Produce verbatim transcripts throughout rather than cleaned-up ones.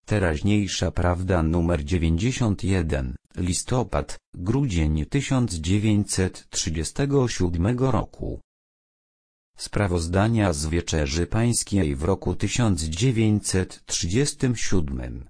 Teraźniejsza prawda numer dziewięćdziesiąt jeden, listopad, grudzień tysiąc dziewięćset trzydziestego siódmego roku. Sprawozdania z Wieczerzy Pańskiej w roku tysiąc dziewięćset trzydziestym siódmym.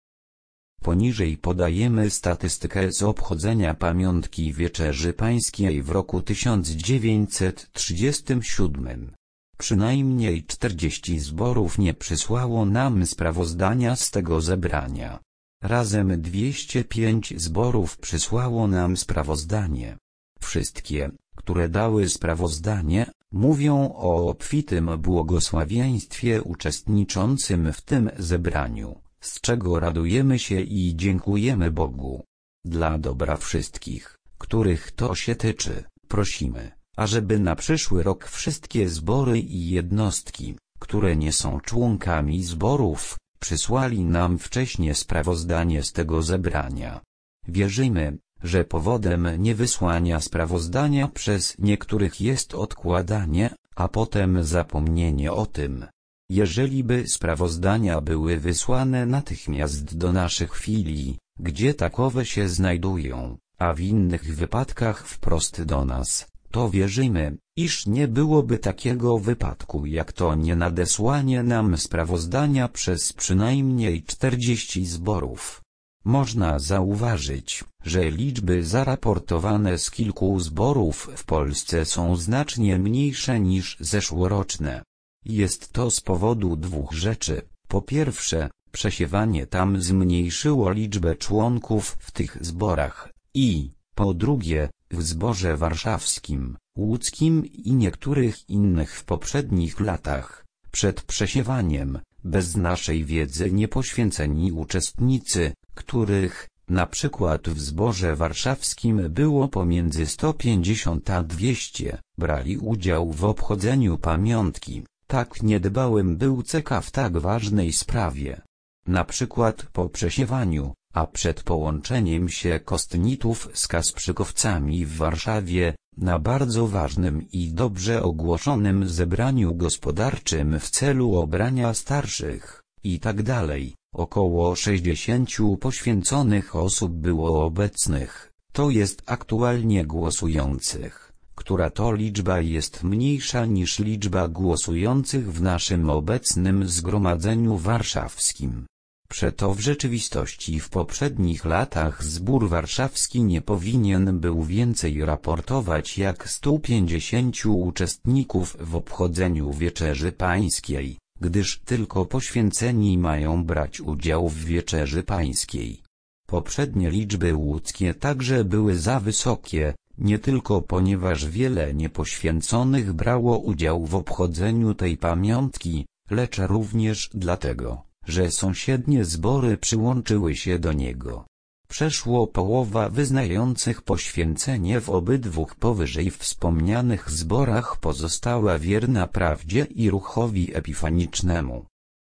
Poniżej podajemy statystykę z obchodzenia pamiątki Wieczerzy Pańskiej w roku tysiąc dziewięćset trzydziestym siódmym. Przynajmniej czterdzieści zborów nie przysłało nam sprawozdania z tego zebrania. Razem dwieście pięć zborów przysłało nam sprawozdanie. Wszystkie, które dały sprawozdanie, mówią o obfitym błogosławieństwie uczestniczącym w tym zebraniu, z czego radujemy się i dziękujemy Bogu. Dla dobra wszystkich, których to się tyczy, prosimy, ażeby na przyszły rok wszystkie zbory i jednostki, które nie są członkami zborów, przysłali nam wcześnie sprawozdanie z tego zebrania. Wierzymy, że powodem niewysłania sprawozdania przez niektórych jest odkładanie, a potem zapomnienie o tym. Jeżeli by sprawozdania były wysłane natychmiast do naszych filii, gdzie takowe się znajdują, a w innych wypadkach wprost do nas, to wierzymy, iż nie byłoby takiego wypadku jak to nienadesłanie nam sprawozdania przez przynajmniej czterdzieści zborów. Można zauważyć, że liczby zaraportowane z kilku zborów w Polsce są znacznie mniejsze niż zeszłoroczne. Jest to z powodu dwóch rzeczy. Po pierwsze, przesiewanie tam zmniejszyło liczbę członków w tych zborach i, po drugie, w zborze warszawskim, łódzkim i niektórych innych w poprzednich latach, przed przesiewaniem, bez naszej wiedzy niepoświęceni uczestnicy, których, na przykład w zborze warszawskim było pomiędzy sto pięćdziesiąt a dwieście, brali udział w obchodzeniu pamiątki. Tak niedbałym był C K w tak ważnej sprawie. Na przykład po przesiewaniu, a przed połączeniem się kostnitów z kasprzykowcami w Warszawie, na bardzo ważnym i dobrze ogłoszonym zebraniu gospodarczym w celu obrania starszych, i tak dalej, około sześćdziesięciu poświęconych osób było obecnych, to jest aktualnie głosujących, która to liczba jest mniejsza niż liczba głosujących w naszym obecnym zgromadzeniu warszawskim. Przeto w rzeczywistości w poprzednich latach zbór warszawski nie powinien był więcej raportować jak stu pięćdziesięciu uczestników w obchodzeniu Wieczerzy Pańskiej, gdyż tylko poświęceni mają brać udział w Wieczerzy Pańskiej. Poprzednie liczby łódzkie także były za wysokie, nie tylko ponieważ wiele niepoświęconych brało udział w obchodzeniu tej pamiątki, lecz również dlatego, że sąsiednie zbory przyłączyły się do niego. Przeszło połowa wyznających poświęcenie w obydwu powyżej wspomnianych zborach pozostała wierna prawdzie i ruchowi epifanicznemu.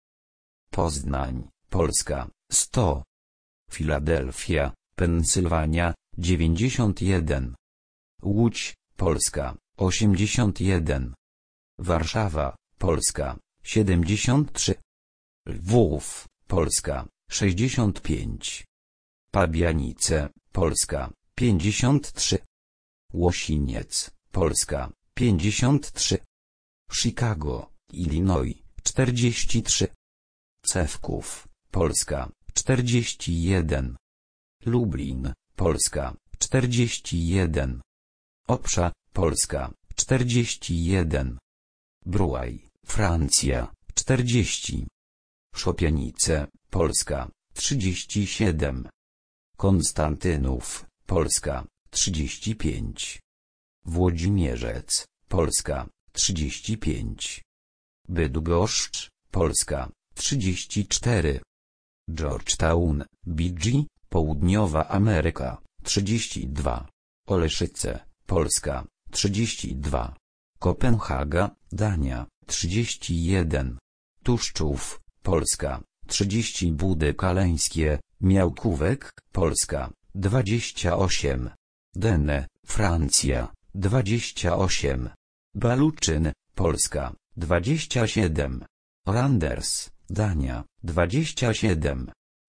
Poznań, Polska, sto. Filadelfia, Pensylwania, dziewięćdziesiąt jeden. Łódź, Polska, osiemdziesiąt jeden. Warszawa, Polska, siedemdziesiąt trzy. Lwów, Polska, sześćdziesiąt pięć. Pabianice, Polska, pięćdziesiąt trzy. Łosiniec, Polska, pięćdziesiąt trzy. Chicago, Illinois, czterdzieści trzy. Cewków, Polska, czterdzieści jeden. Lublin, Polska, czterdzieści jeden. Oprza, Polska, czterdzieści jeden. Bruaj, Francja, czterdzieści. Szopianice, Polska, trzydzieści siedem. Konstantynów, Polska, trzydzieści pięć. Włodzimierzec, Polska, trzydzieści pięć. Bydgoszcz, Polska, trzydzieści cztery. Georgetown, B G, Południowa Ameryka, trzydzieści dwa. Oleszyce, Polska, trzydzieści dwa. Kopenhaga, Dania, trzydzieści jeden. Tuszczów, Polska, trzydzieści. Budy Kaleńskie, Miałkówek, Polska, dwadzieścia osiem. Denne, Francja, dwadzieścia osiem. Baluczyn, Polska, dwadzieścia siedem. Randers, Dania, dwadzieścia siedem.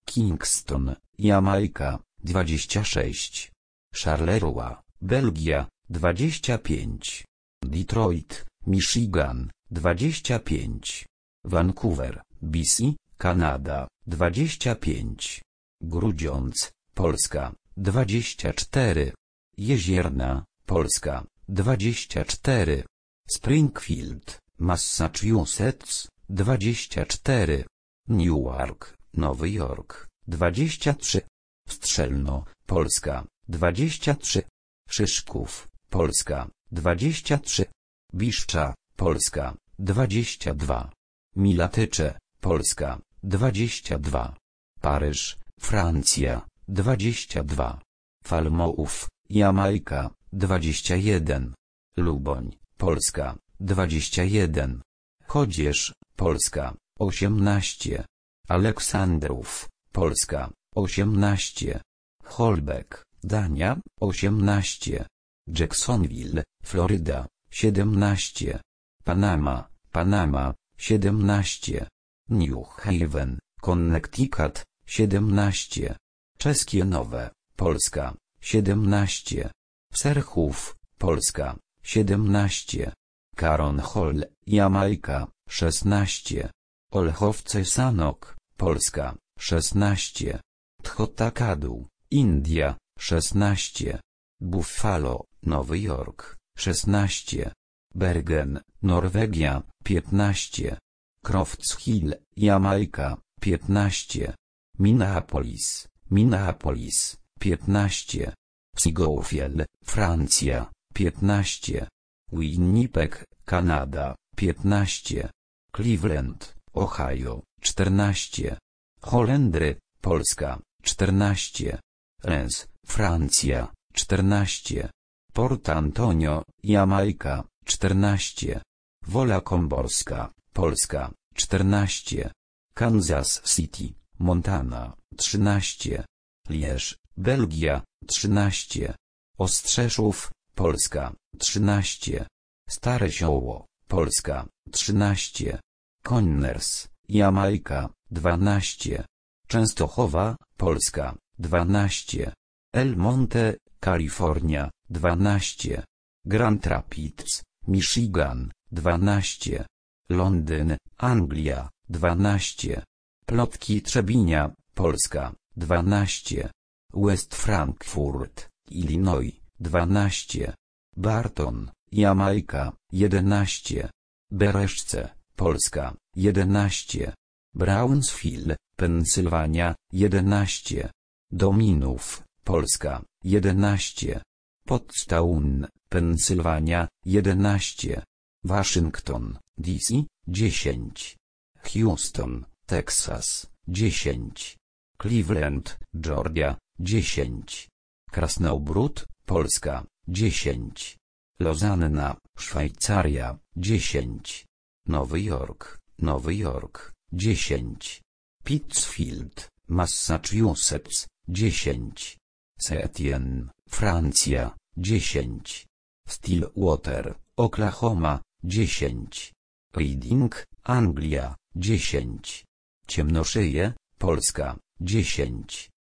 Kingston, Jamajka, dwadzieścia sześć. Charleroi, Belgia, dwadzieścia pięć. Detroit, Michigan, dwadzieścia pięć. Vancouver, B C, Kanada, dwadzieścia pięć. Grudziądz, Polska, dwadzieścia cztery. Jezierna, Polska, dwadzieścia cztery. Springfield, Massachusetts, dwadzieścia cztery. Newark, Nowy Jork, dwadzieścia trzy. Strzelno, Polska, dwadzieścia trzy. Szyszków, Polska, dwadzieścia trzy. Biszcza, Polska, dwadzieścia dwa. Milatycze, Polska, dwadzieścia dwa. Paryż, Francja, dwadzieścia dwa. Falmouth, Jamajka, dwadzieścia jeden. Luboń, Polska, dwadzieścia jeden. Chodzież, Polska, osiemnaście. Aleksandrów, Polska, osiemnaście. Holbeck, Dania, osiemnaście. Jacksonville, Floryda, siedemnaście. Panama, Panama, siedemnaście. New Haven, Connecticut, siedemnaście. Czeskie Nowe, Polska, siedemnaście. Serchów, Polska, siedemnaście. Caron Hall, Jamajka, szesnaście. Olchowce Sanok, Polska, szesnaście. Tchotakadu, India, szesnaście. Buffalo, Nowy Jork, szesnaście. Bergen, Norwegia, piętnaście. Crofts Hill, Jamajka, piętnaście. Minneapolis, Minneapolis, piętnaście. Seagoville, Francja, piętnaście. Winnipeg, Kanada, piętnaście. Cleveland, Ohio, czternaście. Holendry, Polska, czternaście. Reims, Francja, czternaście. Port Antonio, Jamajka, czternaście. Wola Komborska, Polska, czternaście. Kansas City, Montana, trzynaście. Lierz, Belgia, trzynaście. Ostrzeszów, Polska, trzynaście. Stare Sioło, Polska, trzynaście. Conyers, Jamajka, dwanaście. Częstochowa, Polska, dwanaście. El Monte, Kalifornia, dwanaście. Grand Rapids, Michigan, dwanaście. Londyn, Anglia, dwanaście. Plotki Trzebinia, Polska, dwanaście. West Frankfurt, Illinois, dwanaście. Barton, Jamajka, jedenaście. Bereszce, Polska, jedenaście. Brownsville, Pensylwania, jedenaście. Dominów, Polska, jedenaście. Pottstown, Pensylwania, jedenaście. Waszyngton, D C, dziesięć. Houston, Teksas, dziesięć. Cleveland, Georgia, dziesięć. Krasnobród, Polska, dziesięć. Lozanna, Szwajcaria, dziesięć. Nowy Jork, Nowy Jork, dziesięć. Pittsfield, Massachusetts, dziesięć. Saint-Étienne, Francja, dziesięć. Stillwater, Oklahoma, dziesięć. Reading, Anglia, dziesięć. Ciemnoszyje, Polska, dziesięć.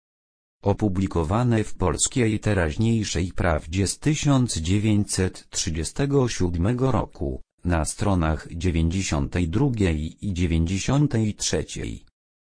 Opublikowane w Polskiej Teraźniejszej Prawdzie z tysiąc dziewięćset trzydziestego siódmego roku, na stronach dziewięćdziesiątej drugiej i dziewięćdziesiątej trzeciej.